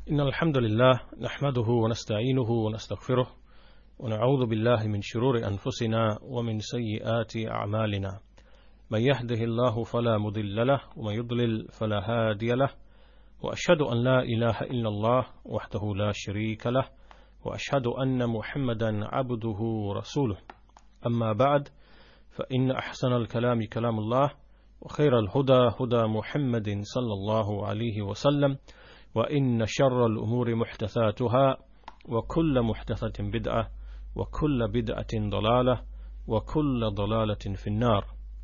إن الحمد لله نحمده ونستعينه ونستغفره ونعوذ بالله من شرور أنفسنا ومن سيئات أعمالنا من يهده الله فلا مضل له ومن يضلل فلا هادي له وأشهد أن لا إله إلا الله وحده لا شريك له وأشهد أن محمدا عبده ورسوله أما بعد فإن أحسن الكلام كلام الله وخير الهدى هدى محمد صلى الله عليه وسلم وإن شر الأمور محدثاتها وكل محدثة بدعة وكل بدعة ضلالة وكل ضلالة في النار.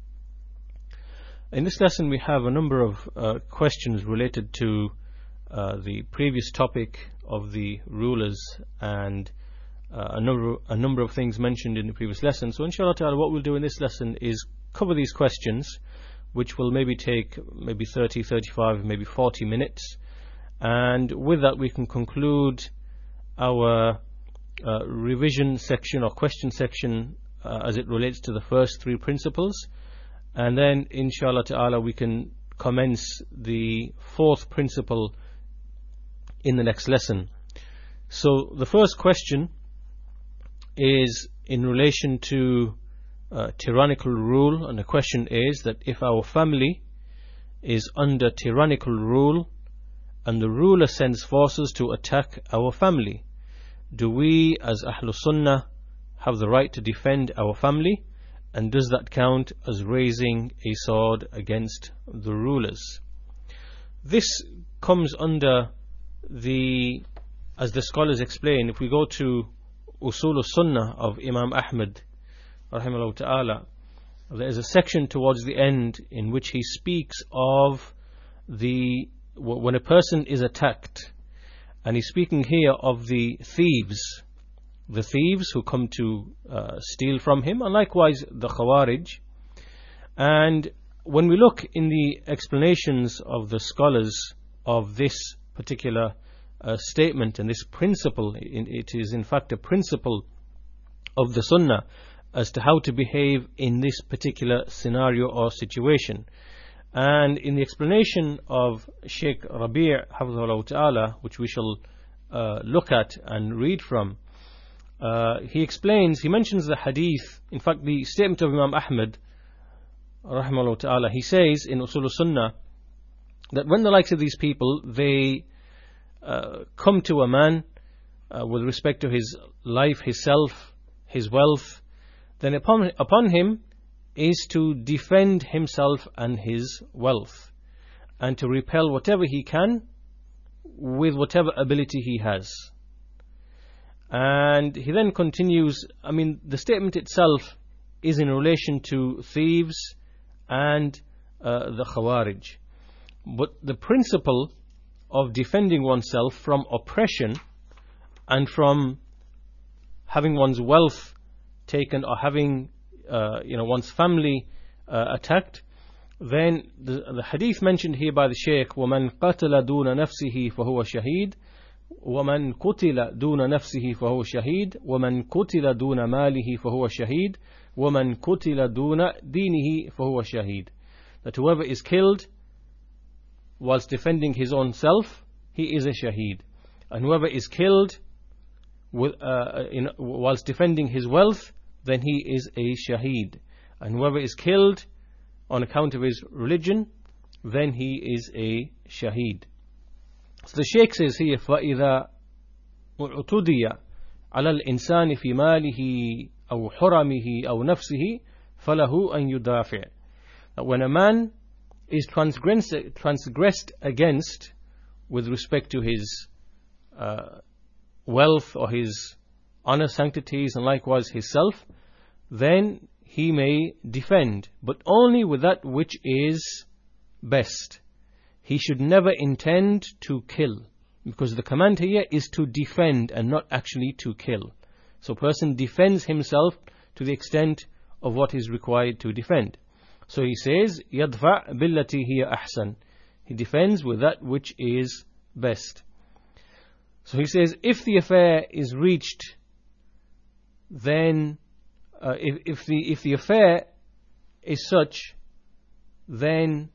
In this lesson we have a number of questions related to the previous topic of the rulers and a number of things mentioned in the previous lesson. So inshallah ta'ala what we'll do in this lesson is cover these questions, which will maybe take 30, 35, maybe 40 minutes. And with that we can conclude our revision section or question section as it relates to the first three principles. And then inshallah ta'ala we can commence the fourth principle in the next lesson. So the first question is in relation to tyrannical rule, and the question is that if our family is under tyrannical rule and the ruler sends forces to attack our family, do we as Ahlus Sunnah have the right to defend our family, and does that count as raising a sword against the rulers? This comes under the, as the scholars explain, if we go to Usul al-Sunnah of Imam Ahmad rahimahullah ta'ala, there is a section towards the end in which he speaks of when a person is attacked, and he's speaking here of the thieves who come to steal from him, and likewise the Khawarij. And when we look in the explanations of the scholars of this particular statement and this principle, it is in fact a principle of the Sunnah as to how to behave in this particular scenario or situation. And in the explanation of Sheikh Rabi' Hafizahullah Ta'ala, which we shall look at and read from, he mentions the hadith, in fact the statement of Imam Ahmad Rahimahullah Ta'ala, he says in Usul al-Sunnah that when the likes of these people, they come to a man with respect to his life, his self, his wealth, then upon him is to defend himself and his wealth, and to repel whatever he can with whatever ability he has. And he then continues, the statement itself is in relation to thieves and the Khawarij, but the principle of defending oneself from oppression and from having one's wealth taken or having one's family attacked, then the hadith mentioned here by the Shaykh, وَمَنْ قَتَلَ دُونَ نَفْسِهِ فَهُوَ شَهِيد وَمَنْ قُتِلَ دُونَ نَفْسِهِ فَهُوَ شَهِيد وَمَنْ قُتِلَ دُونَ مَالِهِ فَهُوَ شَهِيد وَمَنْ قُتِلَ دُونَ دِينِهِ فَهُوَ شَهِيد. That whoever is killed whilst defending his own self, he is a shaheed, and whoever is killed whilst defending his wealth, then he is a shaheed, and whoever is killed on account of his religion, then he is a shaheed. So the Shaykh says here, فَإِذَا اُعْتُدِيَ عَلَى الْإِنسَانِ فِي مَالِهِ أَوْ حُرَمِهِ أَوْ نَفْسِهِ فَلَهُ أَنْ يُدَافِعْ. That when a man is transgressed against with respect to his wealth or his honor, sanctities, and likewise his self, then he may defend, but only with that which is best. He should never intend to kill, because the command here is to defend and not actually to kill. So a person defends himself to the extent of what is required to defend. So he says, يَدْفَعْ بِالَّتِي هِيَ أَحْسَنُ. He defends with that which is best. So he says, if the affair is reached, then if the affair is such, then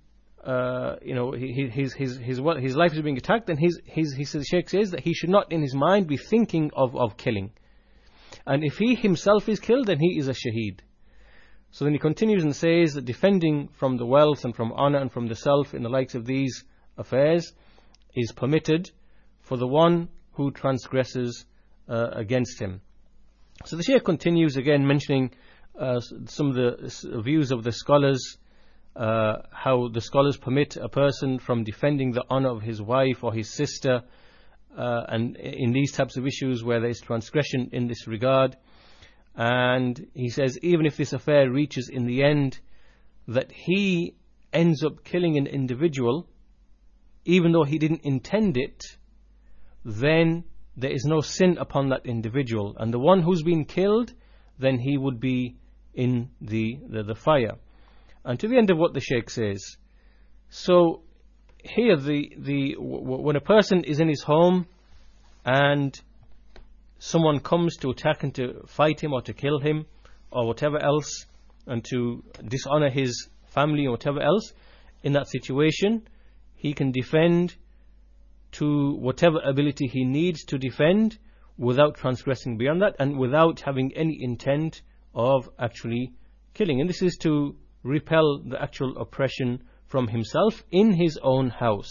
his life is being attacked, then the Shaykh says that he should not in his mind be thinking of killing. And if he himself is killed, then he is a shaheed. So then he continues and says that defending from the wealth and from honor and from the self in the likes of these affairs is permitted for the one who transgresses against him. So the Shaykh continues again mentioning some of the views of the scholars, how the scholars permit a person from defending the honor of his wife or his sister, and in these types of issues where there is transgression in this regard. And he says even if this affair reaches in the end that he ends up killing an individual, even though he didn't intend it, then there is no sin upon that individual. And the one who's been killed, then he would be in the fire. And to the end of what the Shaykh says. So here when a person is in his home and someone comes to attack and to fight him or to kill him or whatever else, and to dishonor his family or whatever else, in that situation he can defend to whatever ability he needs to defend without transgressing beyond that and without having any intent of actually killing. And this is to repel the actual oppression from himself in his own house.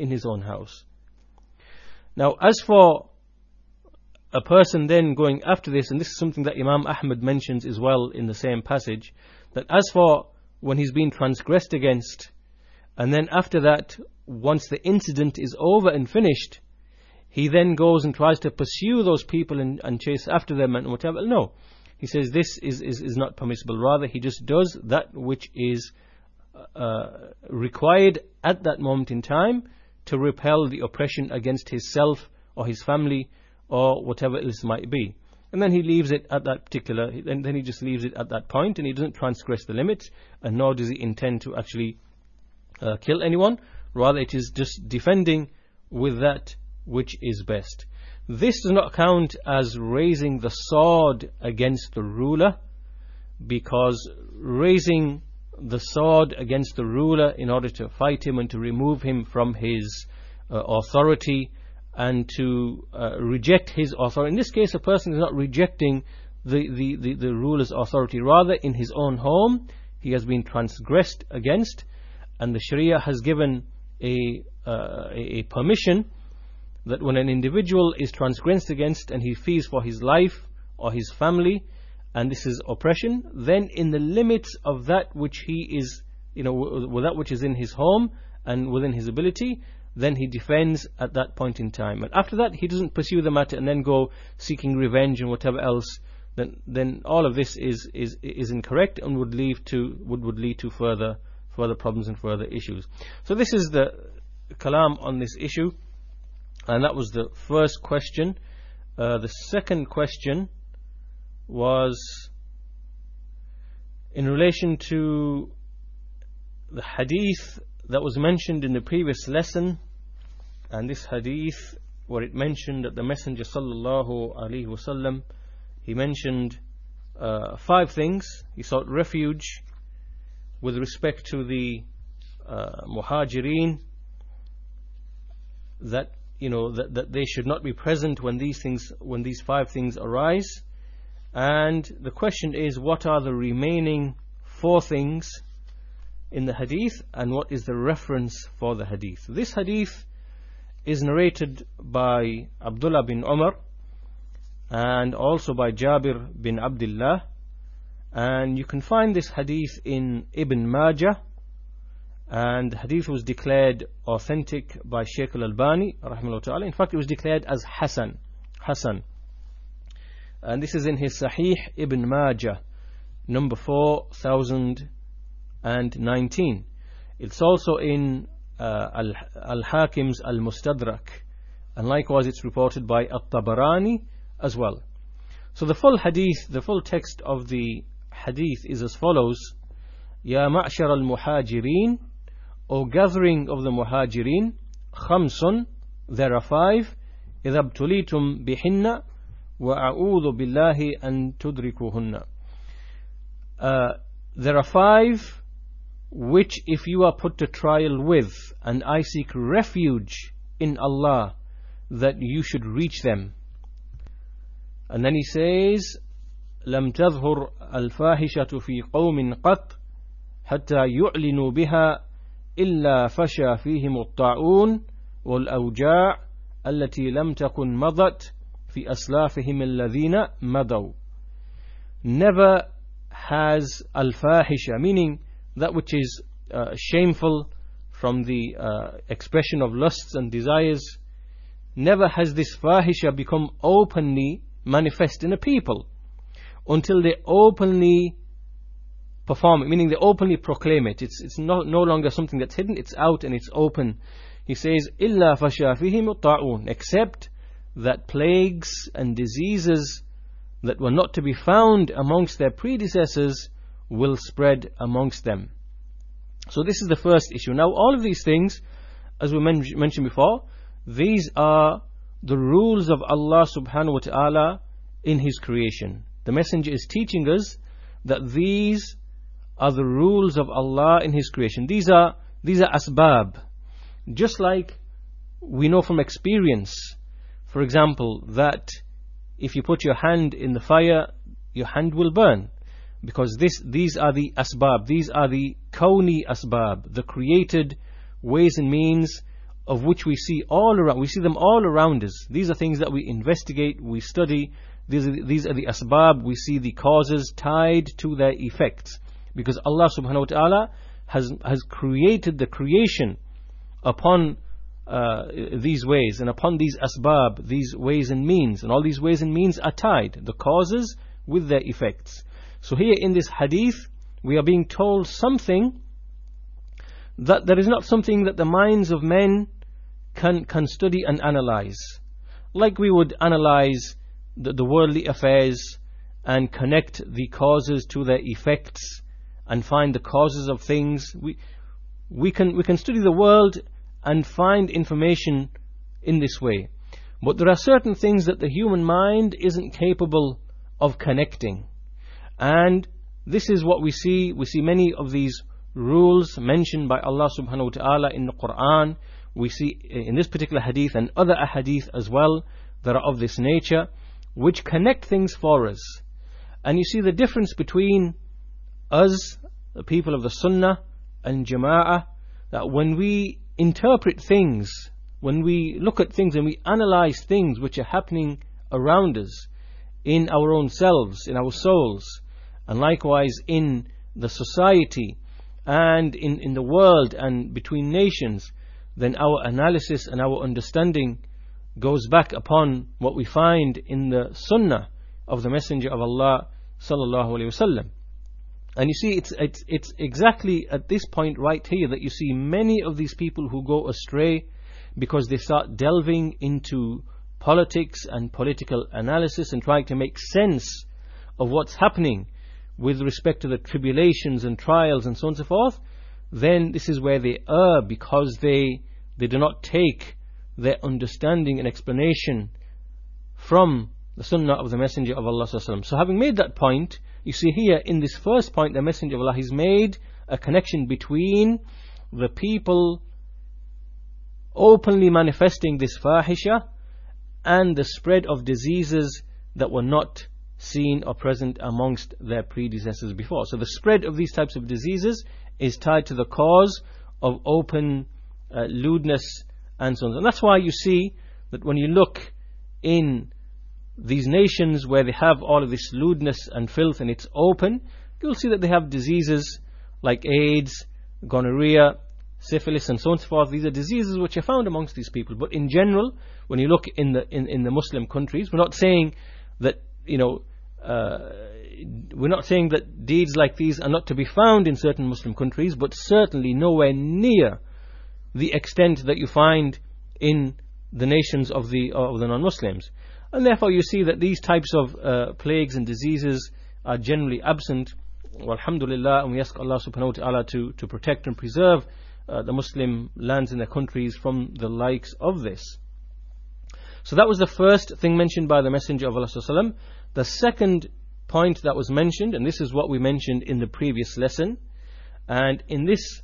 Now, as for a person then going after this, and this is something that Imam Ahmad mentions as well in the same passage, that as for when he's been transgressed against, and then after that, once the incident is over and finished, he then goes and tries to pursue those people and chase after them and whatever. No, he says this is not permissible. Rather, he just does that which is required at that moment in time to repel the oppression against his self or his family or whatever else might be. And then he leaves it at that particular, then he just leaves it at that point, and he doesn't transgress the limits, and nor does he intend to actually kill anyone. Rather, it is just defending with that which is best. This does not count as raising the sword against the ruler, because raising the sword against the ruler in order to fight him and to remove him from his authority and to reject his authority. In this case, a person is not rejecting the ruler's authority. Rather, in his own home, he has been transgressed against, and the Sharia has given a permission that when an individual is transgressed against and he fears for his life or his family, and this is oppression, then in the limits of that which he is, with that which is in his home and within his ability, then he defends at that point in time. And after that, he doesn't pursue the matter and then go seeking revenge and whatever else. Then all of this is incorrect and would lead to further problems and further issues. So this is the kalam on this issue, and that was the first question. The second question was in relation to the hadith that was mentioned in the previous lesson, and this hadith where it mentioned that the Messenger sallallahu alaihi wasallam, he mentioned 5 things. He sought refuge with respect to the muhajirin, that that they should not be present when these 5 things arise. And the question is, what are the remaining 4 things in the hadith, and what is the reference for the hadith? This hadith is narrated by Abdullah bin Umar and also by Jabir bin Abdullah, and you can find this hadith in Ibn Majah, and the hadith was declared authentic by Shaykh al-Albani rahimahullah ta'ala. In fact, it was declared as Hasan, and this is in his Sahih Ibn Majah, number 4019. It's also in Al-Hakim's Al-Mustadrak, and likewise it's reported by At-Tabarani as well. So the full hadith, the full text of the hadith is as follows: Ya ma'shar al-muhajirin, O gathering of the muhajirin, khamsun, there are 5, idha btulitum bihinna wa a'udhu billahi an tudrikuhunna. There are 5 which if you are put to trial with, and I seek refuge in Allah that you should reach them. And then he says, لم تظهر الفاحشة في قوم قط حتى يعلنوا بها إلا فشى فيهم الطاعون والأوجاع التي لم تكن مضت في أسلافهم الذين مضوا. Never has al-fahisha, meaning that which is shameful from the expression of lusts and desires, never has this fahisha become openly manifest in a people until they openly perform it, meaning they openly proclaim it. It's no longer something that's hidden, it's out and it's open. He says, إِلَّا فَشَى فِيهِمُ الطَّاعُونَ, except that plagues and diseases that were not to be found amongst their predecessors will spread amongst them. So this is the first issue. Now all of these things, as we mentioned before, these are the rules of Allah subhanahu wa ta'ala in His creation. The Messenger is teaching us that these are the rules of Allah in His creation. These are asbab. Just like we know from experience, for example, that if you put your hand in the fire, your hand will burn. Because these are the asbab, these are the kawni asbab, the created ways and means of which we see all around. We see them all around us. These are things that we investigate, we study. These are the asbab. We see the causes tied to their effects. Because Allah subhanahu wa ta'ala has created the creation upon these ways and upon these asbab, these ways and means. And all these ways and means are tied, the causes with their effects. So here in this hadith, we are being told something that is not something that the minds of men can study and analyze. Like we would analyze the worldly affairs and connect the causes to their effects and find the causes of things. We can study the world and find information in this way. But there are certain things that the human mind isn't capable of connecting. And this is what we see. We see many of these rules mentioned by Allah subhanahu wa ta'ala in the Quran. We see in this particular hadith and other ahadith as well that are of this nature, which connect things for us. And you see the difference between us, the people of the Sunnah and Jama'ah, that when we interpret things, when we look at things and we analyze things which are happening around us, in our own selves, in our souls, and likewise in the society and in the world and between nations, then our analysis and our understanding goes back upon what we find in the Sunnah of the Messenger of Allah sallallahu alaihi wasallam. And you see, it's exactly at this point right here that you see many of these people who go astray because they start delving into politics and political analysis and trying to make sense of what's happening with respect to the tribulations and trials and so on and so forth. Then this is where they err, because they do not take their understanding and explanation from the Sunnah of the Messenger of Allah sallallahu alaihi wasallam. So having made that point, you see here in this first point, the Messenger of Allah has made a connection between the people openly manifesting this fahisha and the spread of diseases that were not seen or present amongst their predecessors before. So the spread of these types of diseases is tied to the cause of open lewdness and so on. And that's why you see that when you look in these nations where they have all of this lewdness and filth and it's open, you'll see that they have diseases like AIDS, gonorrhea, syphilis and so on and so forth. These are diseases which are found amongst these people. But in general, when you look in the Muslim countries, we're not saying that, we're not saying that deeds like these are not to be found in certain Muslim countries, but certainly nowhere near the extent that you find in the nations of the non-Muslims. And therefore you see that these types of plagues and diseases are generally absent. Alhamdulillah, and we ask Allah subhanahu wa ta'ala to protect and preserve the Muslim lands and their countries from the likes of this. So that was the first thing mentioned by the Messenger of Allah sallallahu alaihi wasallam. The second point that was mentioned, and this is what we mentioned in the previous lesson, And in this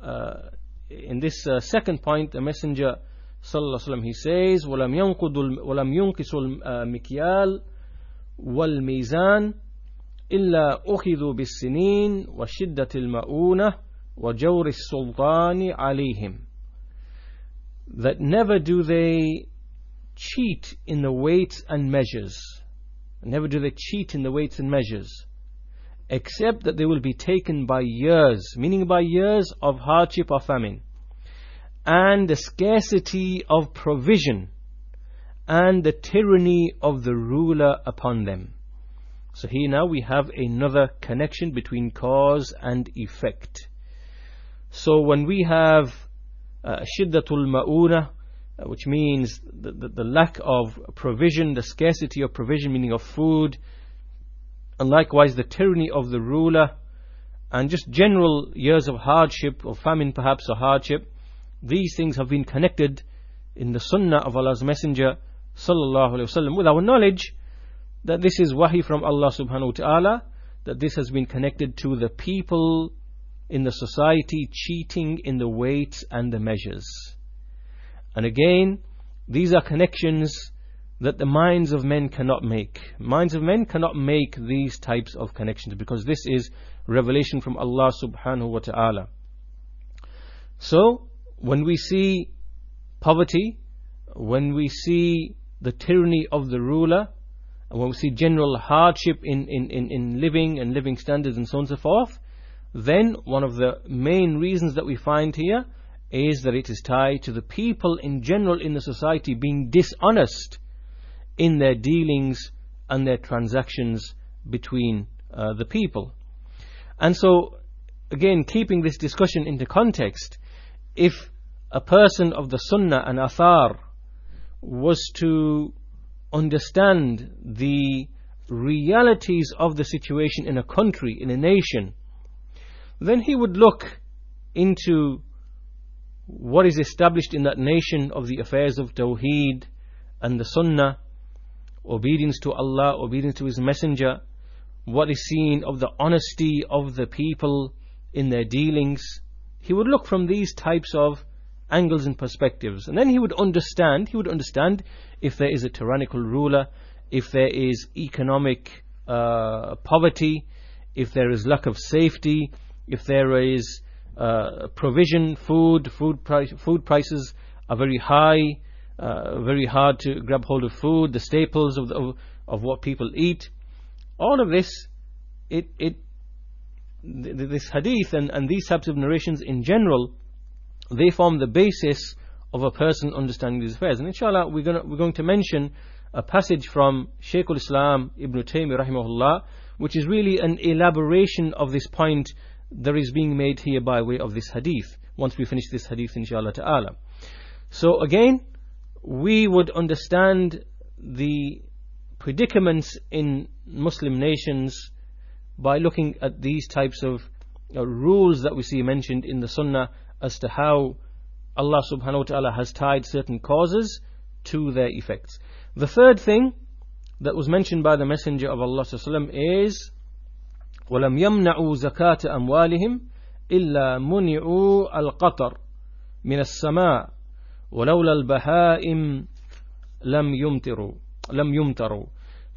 second point, the Messenger sallallahu alaihi wasallam, he says, وَلَمْ يُنْقِصُوا الْمِكْيَالِ وَالْمِيزَانِ إِلَّا أُخِذُوا بِالسِّنِينِ وَشِدَّةِ الْمَؤُونَةِ وَجَوْرِ السُّلْطَانِ عَلَيْهِمْ. That never do they cheat in the weights and measures. Never do they cheat in the weights and measures, except that they will be taken by years, meaning by years of hardship or famine, and the scarcity of provision, and the tyranny of the ruler upon them. So here now we have another connection between cause and effect. So when we have shiddatul ma'una, which means the lack of provision, the scarcity of provision, meaning of food, and likewise the tyranny of the ruler, and just general years of hardship, or famine perhaps, or hardship, these things have been connected in the sunnah of Allah's Messenger sallallahu alaihi wasallam with our knowledge that this is wahi from Allah subhanahu wa ta'ala, that this has been connected to the people in the society cheating in the weights and the measures. And again, these are connections that the minds of men cannot make. Minds of men cannot make these types of connections, because this is revelation from Allah subhanahu wa ta'ala. So, when we see poverty, when we see the tyranny of the ruler, and when we see general hardship in living and living standards and so on and so forth, then one of the main reasons that we find here is that it is tied to the people in general in the society being dishonest in their dealings and their transactions between the people. And so, again, keeping this discussion into context, if a person of the Sunnah and Athar was to understand the realities of the situation in a country, in a nation, then he would look into what is established in that nation of the affairs of Tawheed and the Sunnah, obedience to Allah, obedience to His Messenger, what is seen of the honesty of the people in their dealings. He would look from these types of angles and perspectives, and then he would understand if there is a tyrannical ruler, if there is economic poverty, if there is lack of safety, if there is provision, food prices are very high, very hard to grab hold of food, the staples of what people eat. All of this, this hadith and these types of narrations in general, they form the basis of a person understanding these affairs. And inshallah, we're going to mention a passage from Shaykh al-Islam Ibn Taymiyyah rahimahullah, which is really an elaboration of this point that is being made here by way of this hadith, once we finish this hadith inshallah ta'ala. So again, we would understand the predicaments in Muslim nations by looking at these types of rules that we see mentioned in the Sunnah as to how Allah subhanahu wa ta'ala has tied certain causes to their effects. The third thing that was mentioned by the Messenger of Allah sallallahu alaihi wasallam is وَلَمْ يَمْنَعُوا زَكَاةَ أَمْوَالِهِمْ إِلَّا مُنِعُوا الْقَطَرِ مِنَ السَّمَاءِ وَلَوْلَا الْبَهَائِمْ لَمْ يُمْتَرُوا.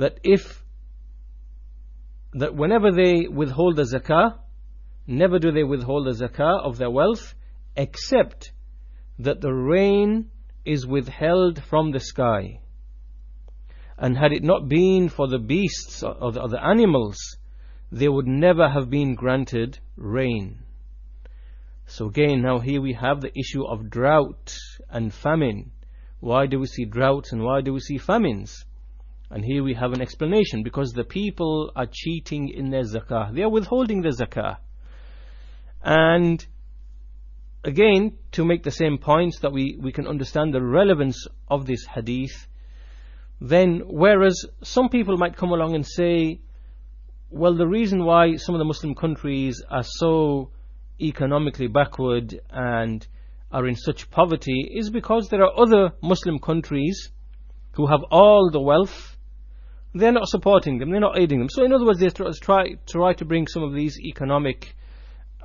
That whenever they withhold the zakah, never do they withhold the zakah of their wealth, except that the rain is withheld from the sky. And had it not been for the beasts or the animals, they would never have been granted rain. So again, now here we have the issue of drought and famine. Why do we see droughts and why do we see famines? And here we have an explanation, because the people are cheating in their zakah. They are withholding the zakah. And again, to make the same points that we can understand the relevance of this hadith, then whereas some people might come along and say, well, the reason why some of the Muslim countries are so economically backward and are in such poverty is because there are other Muslim countries who have all the wealth. They're not supporting them, they're not aiding them. So in other words, they try to bring some of these economic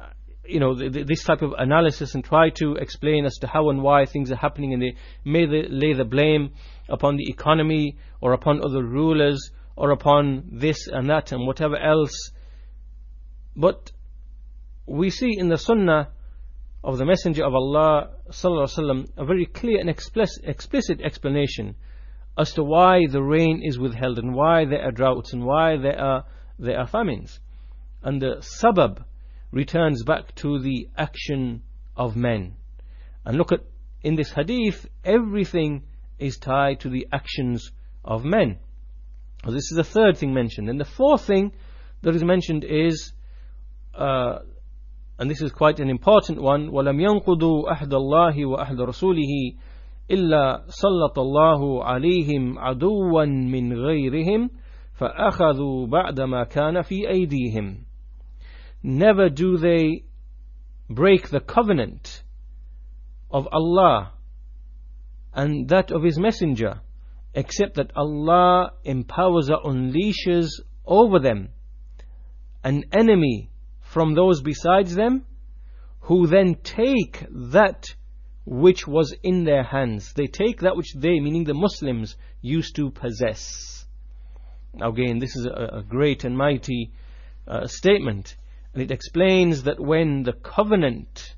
this type of analysis and try to explain as to how and why things are happening, and they may lay the blame upon the economy or upon other rulers or upon this and that and whatever else. But we see in the Sunnah of the Messenger of Allah sallallahu alaihi wasallam a very clear and explicit explanation as to why the rain is withheld and why there are droughts and why there are famines. And the sabab returns back to the action of men. And look at, in this hadith, everything is tied to the actions of men. So this is the third thing mentioned. And the fourth thing that is mentioned is, and this is quite an important one, وَلَمْ يَنْقُضُوا أَحْدَ اللَّهِ وَأَحْدَ رَسُولِهِ إِلَّا سَلَّطَ اللَّهُ عَلَيْهِمْ عَدُوًّا مِّنْ غَيْرِهِمْ فَأَخَذُوا بَعْدَ مَا كَانَ فِي أَيْدِيهِمْ. Never do they break the covenant of Allah and that of His Messenger, except that Allah empowers or unleashes over them an enemy from those besides them, who then take that which was in their hands. They take that which they, meaning the Muslims, used to possess. Now again, this is a great and mighty statement. And it explains that when the covenant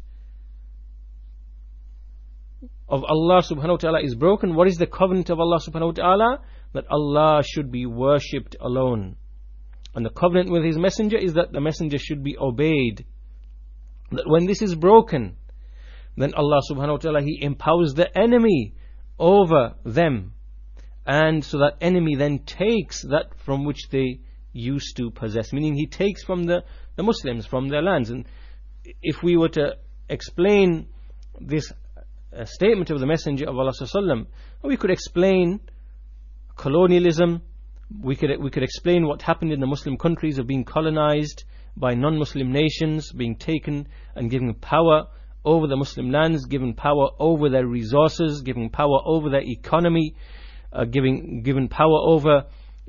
of Allah subhanahu wa ta'ala is broken, what is the covenant of Allah subhanahu wa ta'ala? That Allah should be worshipped alone. And the covenant with His Messenger is that the Messenger should be obeyed. That when this is broken, then Allah subhanahu wa ta'ala, He empowers the enemy over them. And so that enemy then takes that from which they used to possess. Meaning He takes from the Muslims, from their lands. And if we were to explain this statement of the Messenger of Allah sallallahu alaihi wasallam, we could explain colonialism. We could explain what happened in the Muslim countries of being colonized by non-Muslim nations, being taken and given power over the Muslim lands, given power over their resources, given power over their economy, given power over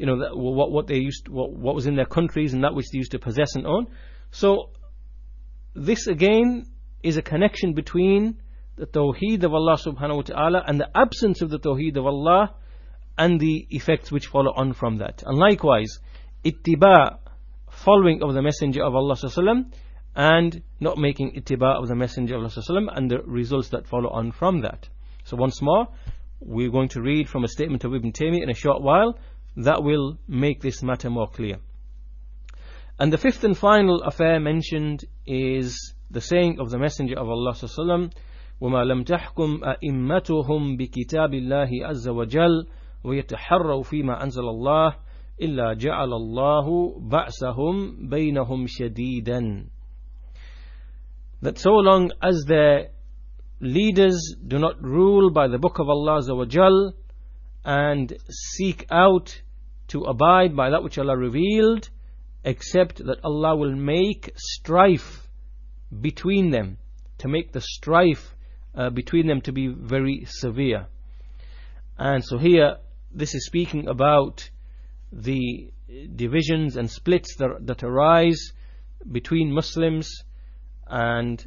what was in their countries and that which they used to possess and own. So this again is a connection between the Tawheed of Allah subhanahu wa ta'ala and the absence of the Tawheed of Allah and the effects which follow on from that. And likewise, ittiba, following of the Messenger of Allah sallallahu alaihi wasallam, and not making ittiba of the Messenger of Allah sallallahu alaihi wasallam, and the results that follow on from that. So once more, we're going to read from a statement of Ibn Taymiyyah in a short while that will make this matter more clear. And the fifth and final affair mentioned is the saying of the Messenger of Allah sallallahu alaihi wasallam, وَمَا لَمْ تَحْكُمْ أَئِمَّتُهُمْ بِكِتَابِ اللَّهِ عَزَّ وَجَلَّ وَيَتَحَرَّوْا فِي مَا أَنزَلَ اللَّهُ إِلَّا جَعَلَ اللَّهُ بَأْسَهُمْ بَيْنَهُمْ شَدِيدًا. That so long as their leaders do not rule by the book of Allah Azza wa Jal and seek out to abide by that which Allah revealed, except that Allah will make strife between them, to make the strife between them to be very severe. And so here this is speaking about the divisions and splits that arise between Muslims, and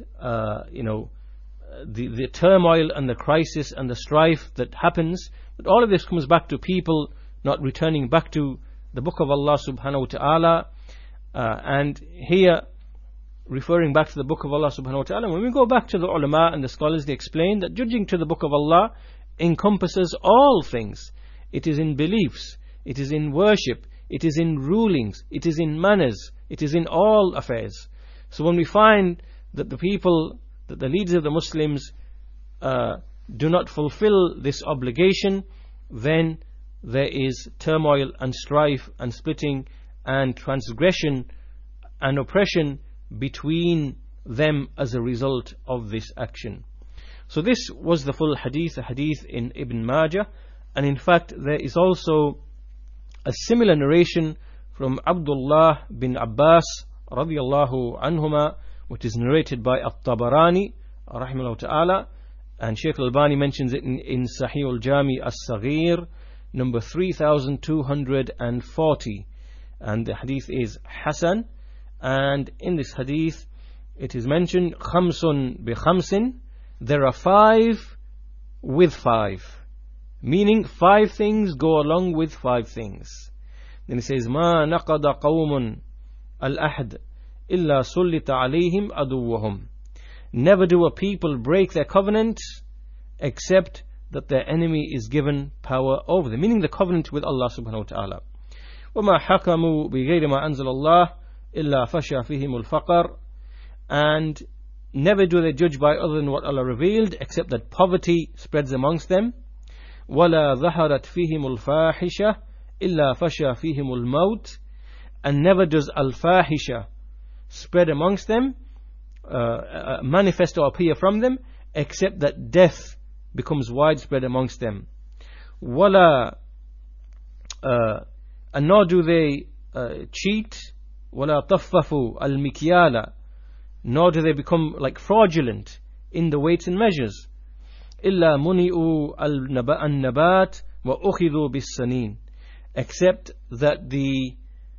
the turmoil and the crisis and the strife that happens. But all of this comes back to people not returning back to the book of Allah subhanahu wa ta'ala, and here referring back to the book of Allah subhanahu wa ta'ala. When we go back to the ulama and the scholars, they explain that judging to the book of Allah encompasses all things. It is in beliefs, it is in worship, it is in rulings, it is in manners, it is in all affairs. So when we find that the people, that the leaders of the Muslims do not fulfill this obligation, then there is turmoil and strife and splitting and transgression and oppression between them as a result of this action. So this was the full hadith, a hadith in Ibn Majah. And in fact there is also a similar narration from Abdullah bin Abbas radiyallahu anhuma, which is narrated by At-Tabarani rahimahullah ta'ala, and Shaykh Al-Albani mentions it in Sahih Al-Jami As-Saghir number 3240, and the hadith is Hasan. And in this hadith it is mentioned khamsun bi khamsin, there are 5 with 5, meaning 5 things go along with 5 things. Then he says ma naqada qawmun al-ahd illa sullita alayhim aduwwahum, never do a people break their covenant except that their enemy is given power over them, meaning the covenant with Allah subhanahu wa ta'ala. وَمَا حَكَمُوا بِغَيْرِ مَا أَنزَلَ اللَّهِ إِلَّا فَشَى فِيهِمُ الْفَقْرِ, and never do they judge by other than what Allah revealed except that poverty spreads amongst them. وَلَا ظَهَرَتْ فِيهِمُ الْفَاحِشَةِ إِلَّا فَشَى فِيهِمُ الْمَوْتِ, and never does al-fahisha spread amongst them, manifest or appear from them, except that death becomes widespread amongst them. وَلَا and nor do they cheat, وَلَا طَفَّفُوا الْمِكْيَالَ, nor do they become like fraudulent in the weights and measures. إِلَّا مُنِئُوا النَّبَاتِ وَأُخِذُوا بِالسَّنِينَ, except that the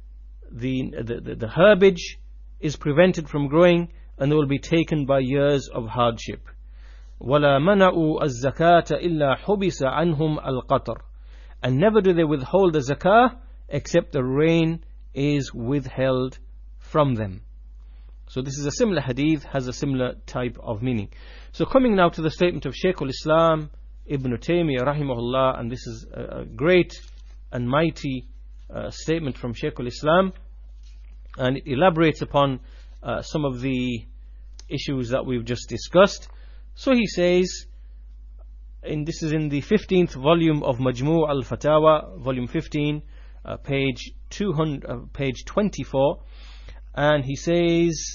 herbage is prevented from growing and they will be taken by years of hardship. وَلَا مَنَعُوا الزَّكَاةَ إِلَّا حُبِسَ عَنْهُمْ الْقَطْرِ, and never do they withhold the zakah except the rain is withheld from them. So this is a similar hadith, has a similar type of meaning. So coming now to the statement of Shaykh al-Islam Ibn Taymiyyah rahimahullah, and this is a great and mighty statement from Shaykh al-Islam, and it elaborates upon some of the issues that we've just discussed. So he says, and this is in the 15th volume of Majmu' al-Fatawa, volume 15, page 24, and he says,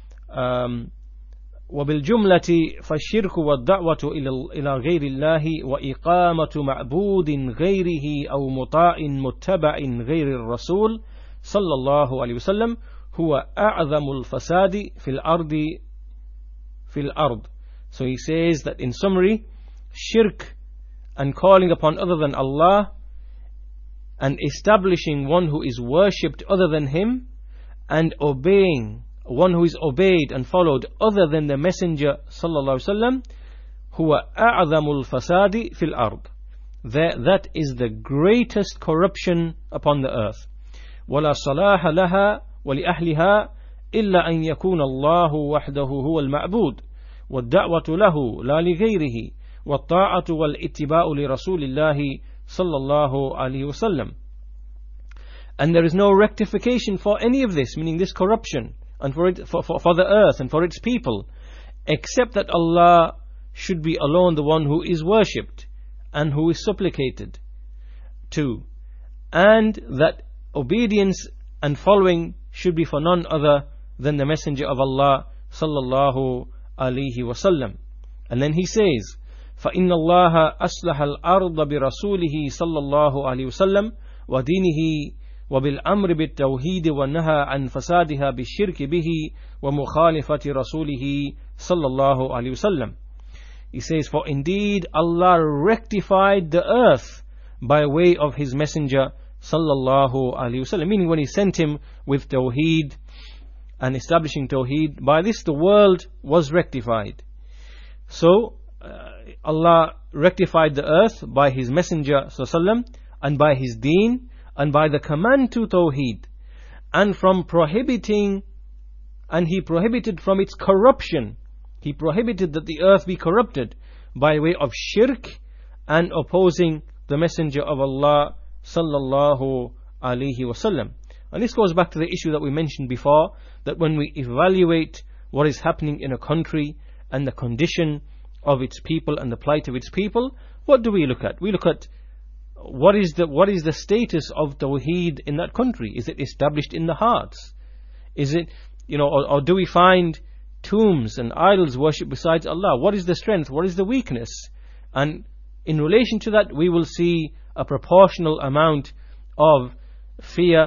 وَبِالْجُمْلَةِ فَالشِّرْكُ وَالدَّعْوَةُ إِلَى غَيْرِ اللَّهِ وَإِقَامَةُ مَعْبُودٍ غَيْرِهِ أَوْ مُطَاعٍ مُتَّبَعٍ غَيْرِ الرَّسُولِ صلى الله عليه وسلم هو أعظم الفساد في الأرض. So he says that in summary, shirk and calling upon other than Allah and establishing one who is worshipped other than him and obeying one who is obeyed and followed other than the Messenger sallallahu alaihi wasallam, huwa a'zamul fasadi fil ard, that is the greatest corruption upon the earth. ولا صلاح لها ولأهلها إلا أن يكون الله وحده هو المعبود والدعوة له لا لغيره والطاعة والاتباع لرسول الله صلى الله عليه وسلم. And there is no rectification for any of this, meaning this corruption, and for the earth and for its people, except that Allah should be alone the one who is worshipped and who is supplicated to, and that obedience and following should be for none other than the Messenger of Allah sallallahu alaihi wasallam. And then he says, فَإِنَّ اللَّهَ أَصْلَحَ الْأَرْضَ بِرَسُولِهِ صلى الله عليه وسلم وَدِينِهِ وبالأمر بالتوحيد والنهى عن فسادها بالشرك به ومخالفة رسوله صلى الله عليه وسلم. He says, for indeed Allah rectified the earth by way of His Messenger sallallahu alaihi wasallam, meaning when He sent him with tawheed and establishing tawheed, by this the world was rectified. So Allah rectified the earth by His Messenger sallallahu alaihi wasallam and by His deen and by the command to tawheed, and from prohibiting, and He prohibited from its corruption. He prohibited that the earth be corrupted by way of shirk and opposing the Messenger of Allah sallallahu alaihi wasallam. And this goes back to the issue that we mentioned before, that when we evaluate what is happening in a country and the condition of its people and the plight of its people, what do we look at? We look at what is the status of tawheed in that country? Is it established in the hearts? Is it, or do we find tombs and idols worshipped besides Allah? What is the strength? What is the weakness? And in relation to that, we will see a proportional amount of fear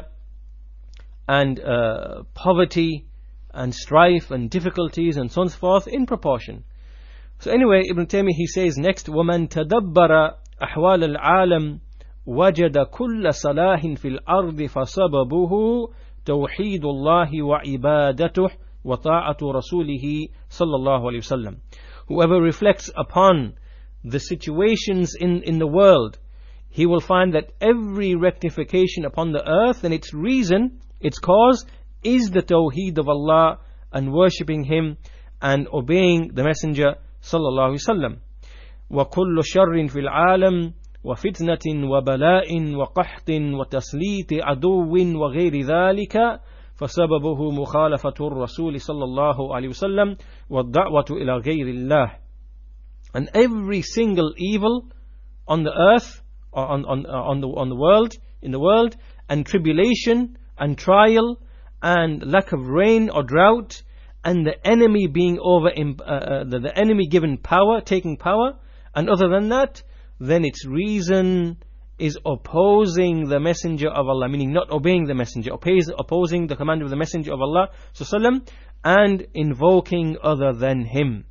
and poverty and strife and difficulties and so on and so forth in proportion. So anyway, Ibn Taymiyyah, he says next, وَمَنْ تَدَبَّرَ أحوال العالم وجد كل صلاح في الأرض فسببه توحيد الله وعبادته وطاعة رسوله صلى الله عليه وسلم. Whoever reflects upon the situations in the world, he will find that every rectification upon the earth and its reason, its cause, is the tawheed of Allah and worshipping Him and obeying the Messenger sallallahu alaihi wasallam. وَكُلُّ شَرٍّ فِي الْعَالَمِ وَفِتْنَةٍ وَبَلَاءٍ وَقَحْطٍ وَتَسْلِيطِ عَدُوٍّ وَغَيْرِ ذَلِكَ فَسَبَبُهُ مُخَالَفَةُ الرَّسُولِ صلى الله عليه وسلم وَالدَّعْوَةُ إلى غَيْرِ اللَّهِ. And every single evil on the earth, on the world, in the world, and tribulation and trial and lack of rain or drought, and the enemy being the enemy given power, taking power, and other than that, then its reason is opposing the Messenger of Allah, meaning not obeying the Messenger, opposing the command of the Messenger of Allah sallam, and invoking other than him.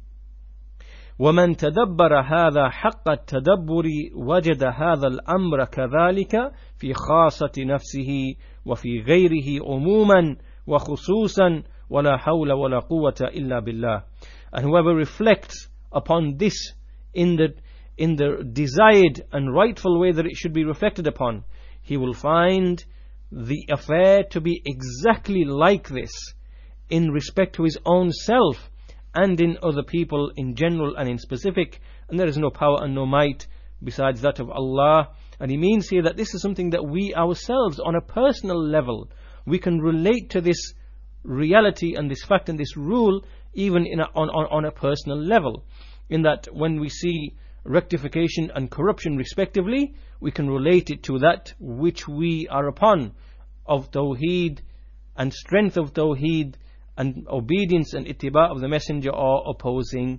وَمَنْ تَدَبَّرَ هَذَا حَقَّ التَّدَبُّرِ وَجَدَ هَذَا الْأَمْرَ كَذَلِكَ فِي خَاصَةِ نَفْسِهِ وَفِي غَيْرِهِ عُمُومًا وَخُصُوصًا وَلَا حَوْلَ وَلَا قُوَّةَ إِلَّا بِاللَّهِ. And whoever reflects upon this in the desired and rightful way that it should be reflected upon, he will find the affair to be exactly like this in respect to his own self and in other people in general and in specific, and there is no power and no might besides that of Allah. And he means here that this is something that we ourselves on a personal level, we can relate to this reality and this fact and this rule even on a personal level, in that when we see rectification and corruption respectively, we can relate it to that which we are upon of Tawheed and strength of Tawheed and obedience and ittiba of the Messenger, or opposing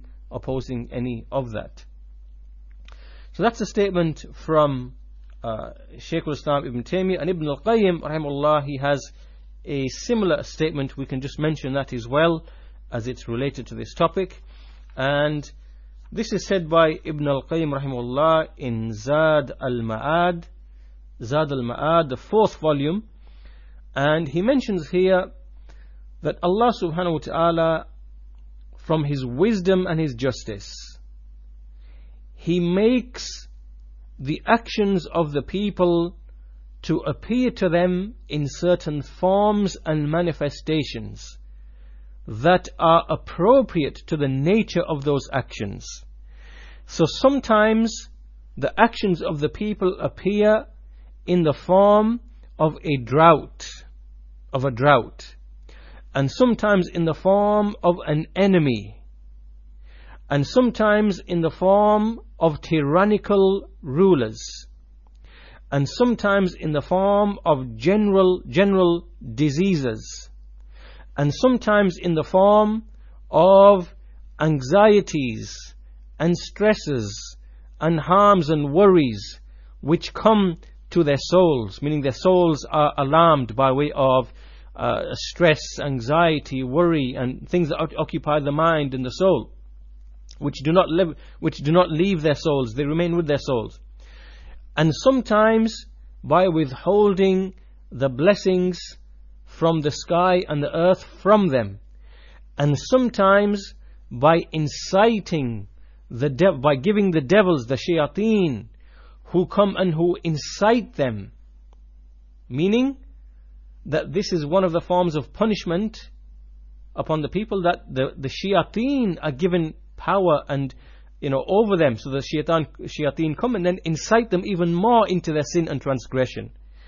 any of that. So that's a statement from Shaykh al-Islam Ibn Taymiyyah. And Ibn al-Qayyim rahimahullah, he has a similar statement. We can just mention that as well, as it's related to this topic. And this is said by Ibn al-Qayyim rahimahullah in Zad al-Ma'ad, the 4th volume. And he mentions here that Allah subhanahu wa ta'ala, from His wisdom and His justice, He makes the actions of the people to appear to them in certain forms and manifestations that are appropriate to the nature of those actions. So sometimes the actions of the people appear in the form of a drought, and sometimes in the form of an enemy, and sometimes in the form of tyrannical rulers, and sometimes in the form of general diseases, and sometimes in the form of anxieties and stresses and harms and worries which come to their souls, meaning their souls are alarmed by way of stress, anxiety, worry, and things that occupy the mind and the soul, which do not leave their souls, they remain with their souls. And sometimes by withholding the blessings from the sky and the earth from them, and sometimes by inciting by giving the devils, the shayateen, who come and who incite them, meaning that this is one of the forms of punishment upon the people, that the shayateen are given power and over them, so the shayateen come and then incite them even more into their sin and transgression.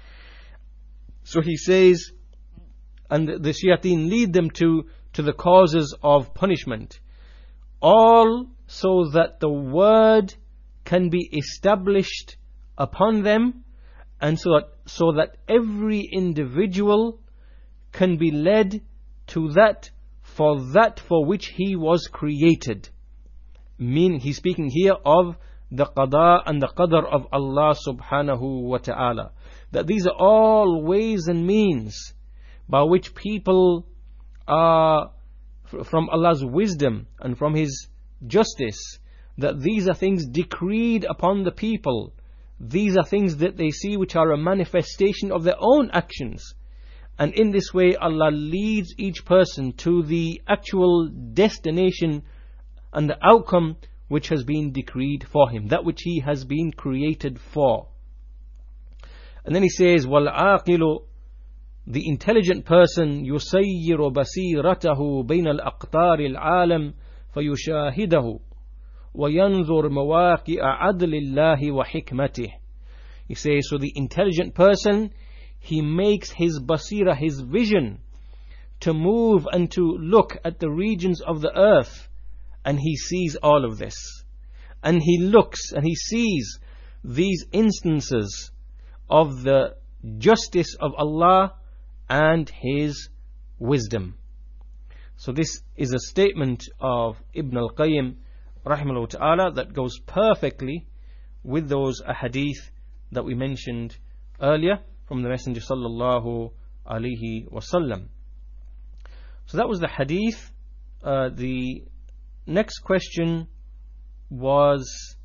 So he says, and the shayateen lead them to the causes of punishment, all so that the word can be established upon them, and so that every individual can be led to that for which he was created. He's speaking here of the qada and the qadr of Allah subhanahu wa ta'ala, that these are all ways and means by which people are, from Allah's wisdom and from His justice, that these are things decreed upon the people. These are things that they see which are a manifestation of their own actions, And in this way Allah leads each person to the actual destination and the outcome which has been decreed for him, that which he has been created for. And then he says, وَالْعَاقِلُ, the intelligent person, يُسَيِّرُ بَصِيرَتَهُ بَيْنَ الْأَقْطَارِ الْعَالَمِ فَيُشَاهِدَهُ وَيَنْظُرْ مَوَاقِعَ عَدْلِ اللَّهِ وَحِكْمَتِهِ. He says, so the intelligent person, he makes his basira, his vision, to move and to look at the regions of the earth, and he sees all of this. And he looks and he sees these instances of the justice of Allah and His wisdom. So this is a statement of Ibn al-Qayyim rahimahullah ta'ala that goes perfectly with those ahadith that we mentioned earlier from the Messenger sallallahu alaihi wasallam. So that was the hadith. The next question was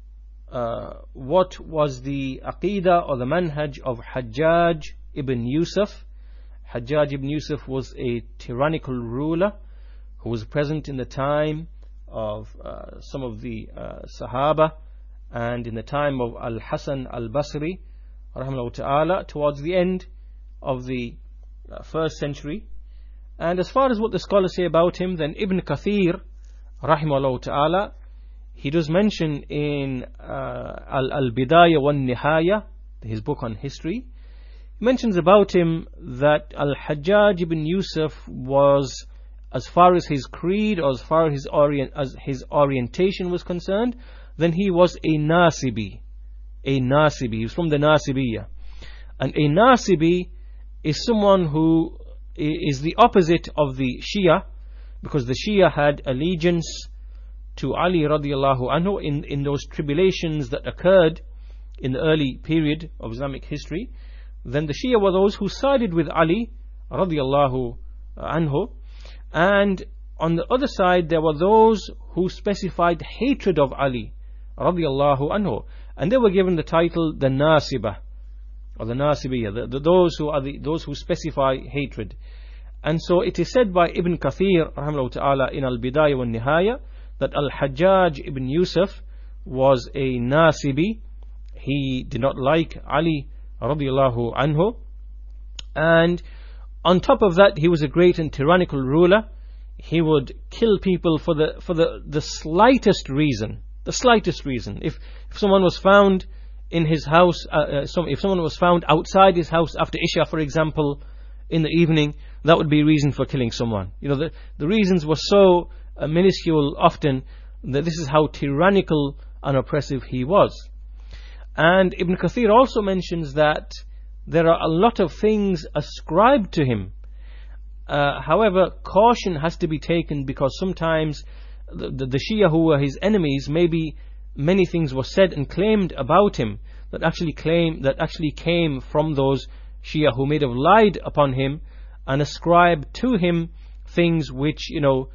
what was the aqidah or the manhaj of Hajjaj ibn Yusuf. Hajjaj ibn Yusuf was a tyrannical ruler who was present in the time of some of the Sahaba and in the time of Al-Hasan al-Basri rahimahullah ta'ala towards the end of the 1st century. And as far as what the scholars say about him, then Ibn Kathir rahimahullah ta'ala, he does mention in Al-Bidayah wa Nihaya, his book on history, he mentions about him that Al-Hajjaj ibn Yusuf was, as far as his creed or as far as his orientation was concerned, then he was a Nasibi. A Nasibi, he was from the Nasibiyya. And a Nasibi is someone who is the opposite of the Shia, because the Shia had allegiance to Ali radiallahu anhu in those tribulations that occurred in the early period of Islamic history. Then the Shia were those who sided with Ali radiallahu anhu, and on the other side there were those who specified hatred of Ali radiallahu anhu, and they were given the title the Nasiba or the Nasibiyya, those who specify hatred. And so it is said by Ibn Kathir rahimahullah ta'ala in Al-Bidayah wa Nihaya that Al-Hajjaj ibn Yusuf was a Nasibi. He did not like Ali radiallahu anhu, and on top of that he was a great and tyrannical ruler. He would kill people for the slightest reason. The slightest reason. If someone was found in his house, if someone was found outside his house after Isha, for example, in the evening, that would be a reason for killing someone. You know, the reasons were so minuscule often that this is how tyrannical and oppressive he was. And Ibn Kathir also mentions that there are a lot of things ascribed to him. However, caution has to be taken, because sometimes the Shia who were his enemies, maybe many things were said and claimed about him that actually came from those Shia who may have lied upon him and ascribed to him things which, you know,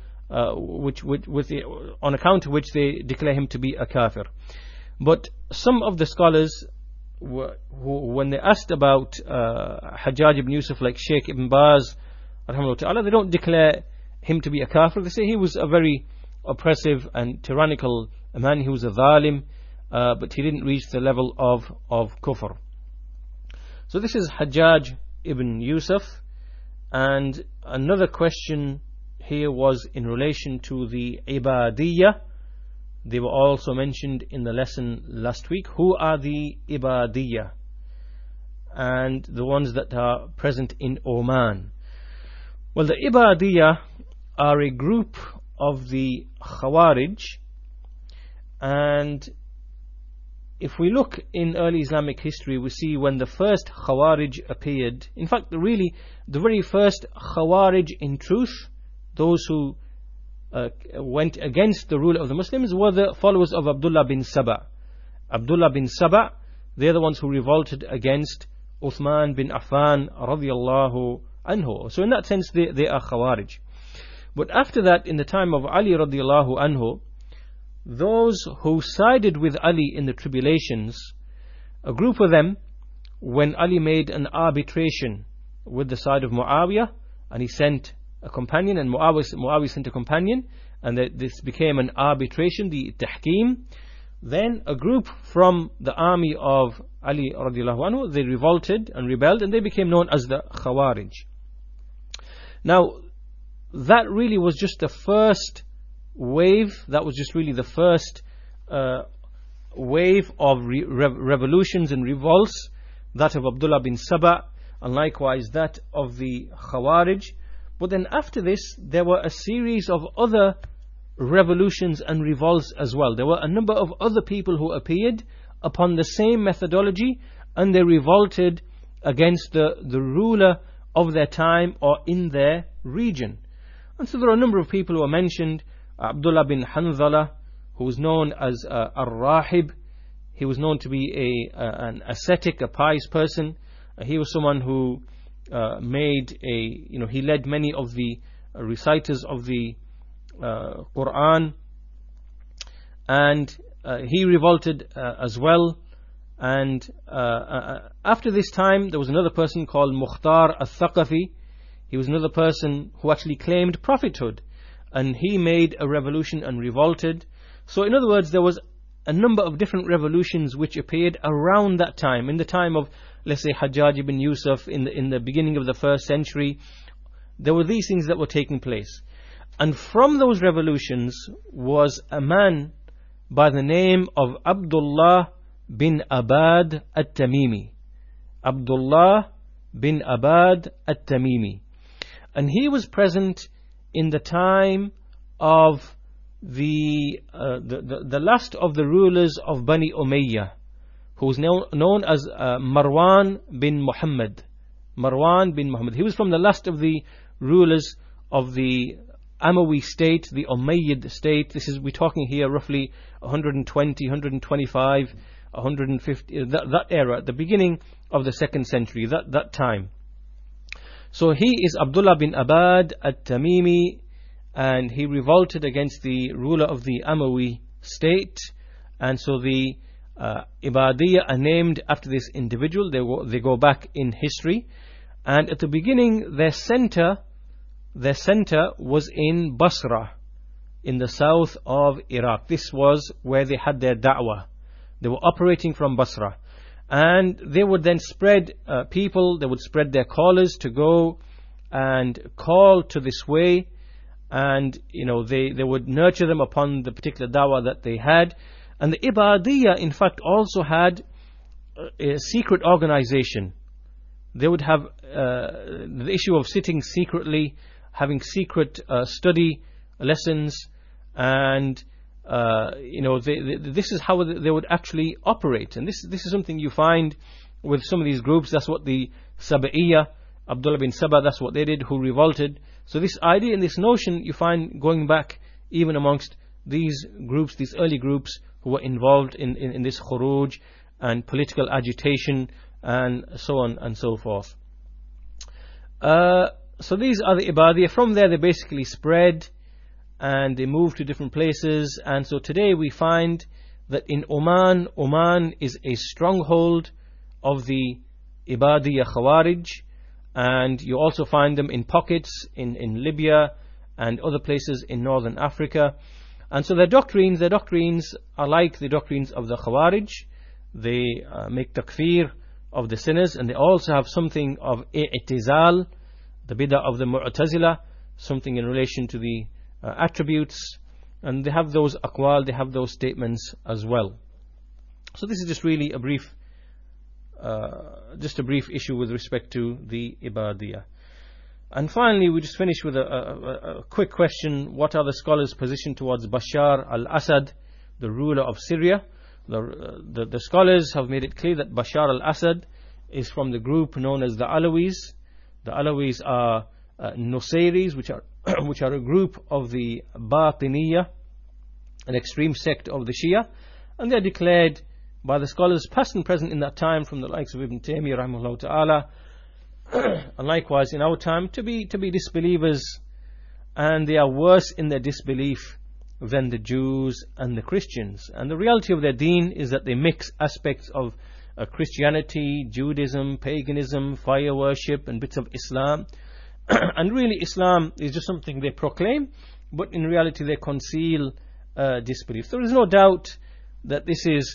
on account of which they declare him to be a kafir. But some of the scholars, who, when they asked about Hajjaj ibn Yusuf, like Sheikh Ibn Baz rahimahullah ta'ala, they don't declare him to be a kafir. They say he was a very oppressive and tyrannical man. He was a zalim, but he didn't reach the level of kufr. So this is Hajjaj ibn Yusuf. And another question here was in relation to the Ibadiyya. They were also mentioned in the lesson last week. Who are the Ibadiyya? And the ones that are present in Oman. Well, the Ibadiyya are a group of the Khawarij, and if we look in early Islamic history, we see when the first Khawarij appeared, in fact the very first Khawarij in truth, those who went against the rule of the Muslims, were the followers of Abdullah bin Saba. Abdullah bin Saba, they're the ones who revolted against Uthman bin Affan radiyallahu anhu. So in that sense they are Khawarij. But after that, in the time of Ali radiyallahu anhu, those who sided with Ali in the tribulations, a group of them, when Ali made an arbitration with the side of Muawiyah, and he sent a companion, and Muawiyah sent a companion, and this became an arbitration, the tahkim. Then a group from the army of Ali radiallahu anhu, they revolted and rebelled, and they became known as the Khawarij. Now, that really was just the first wave, that was just really the first wave of revolutions and revolts, that of Abdullah bin Saba, and likewise that of the Khawarij. But then after this, there were a series of other revolutions and revolts as well. There were a number of other people who appeared upon the same methodology, and they revolted against the ruler of their time or in their region. And so there are a number of people who are mentioned. Abdullah bin Hanzala, who was known as Ar-Rahib. He was known to be an ascetic, a pious person. He was someone who he led many of the reciters of the Quran, and he revolted as well. And after this time, there was another person called Mukhtar al-Thaqafi. He was another person who actually claimed prophethood, and he made a revolution and revolted. So in other words, there was a number of different revolutions which appeared around that time, in the time of, let's say, Hajjaj ibn Yusuf, in the beginning of the 1st century. There were these things that were taking place. And from those revolutions was a man by the name of Abdullah bin Abad at-Tamimi. Abdullah bin Abad at-Tamimi. And he was present in the time of the last of the rulers of Bani Umayyah, who was known as Marwan bin Muhammad. Marwan bin Muhammad. He was from the last of the rulers of the Amawi state, the Umayyad state. We're talking here roughly 120, 125, 150, that era, at the beginning of the 2nd century, that time. So he is Abdullah bin Abad at-Tamimi, and he revolted against the ruler of the Amawi state. And so the Ibadiyya are named after this individual. They go back in history. And at the beginning, their center was in Basra, in the south of Iraq. This was where they had their da'wah. They were operating from Basra. And they would then spread people, they would spread their callers to go and call to this way. And, they would nurture them upon the particular da'wah that they had. And the Ibadiyya, in fact, also had a secret organization. They would have the issue of sitting secretly, having secret study lessons, and this is how they would actually operate. And this is something you find with some of these groups. That's what the Saba'iyya, Abdullah bin Saba, that's what they did, who revolted. So this idea and this notion you find going back even amongst these groups, these early groups who were involved in this khuruj and political agitation and so on and so forth. So these are the Ibadiyya. From there they basically spread and they moved to different places. And so today we find that in Oman is a stronghold of the Ibadiyya Khawarij, and you also find them in pockets in Libya and other places in northern Africa. And so their doctrines are like the doctrines of the Khawarij. They make takfir of the sinners, and they also have something of i'tizal, the bid'ah of the Mu'tazila, something in relation to the attributes, and they have those aqwal, they have those statements as well. So this is just really a brief issue with respect to the Ibadiyya. And finally, we just finish with a quick question. What are the scholars' position towards Bashar al-Assad, the ruler of Syria? The scholars have made it clear that Bashar al-Assad is from the group known as the Alawis. The Alawis are Nusayris, which are a group of the Batiniyya, an extreme sect of the Shia, and they are declared by the scholars past and present in that time, from the likes of Ibn Taymiyyah rahimahullah ta'ala, and likewise in our time, to be disbelievers, and they are worse in their disbelief than the Jews and the Christians. And the reality of their deen is that they mix aspects of Christianity, Judaism, paganism, fire worship, and bits of Islam. And really, Islam is just something they proclaim, but in reality, they conceal disbelief. There is no doubt that this is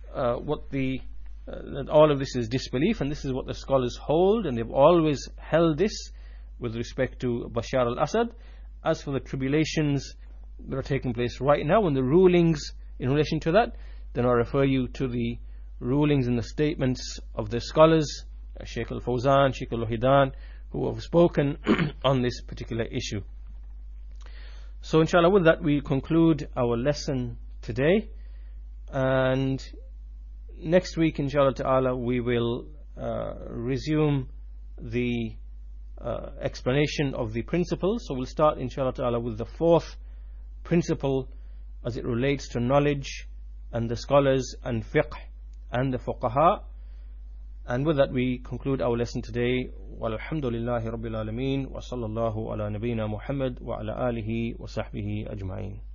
that all of this is disbelief, and this is what the scholars hold, and they've always held this with respect to Bashar al-Assad. As for the tribulations that are taking place right now and the rulings in relation to that, then I refer you to the rulings and the statements of the scholars, Shaykh al-Fawzan, Shaykh al-Wahidan, who have spoken on this particular issue. So inshallah, with that we conclude our lesson today, and next week inshallah ta'ala we will resume the explanation of the principles. So we'll start inshallah ta'ala with the fourth principle as it relates to knowledge and the scholars and fiqh and the fuqaha. And with that we conclude our lesson today. Walhamdulillahi Rabbil Alameen, wa sallallahu ala nabiyyina Muhammad wa ala alihi wa sahbihi ajma'in.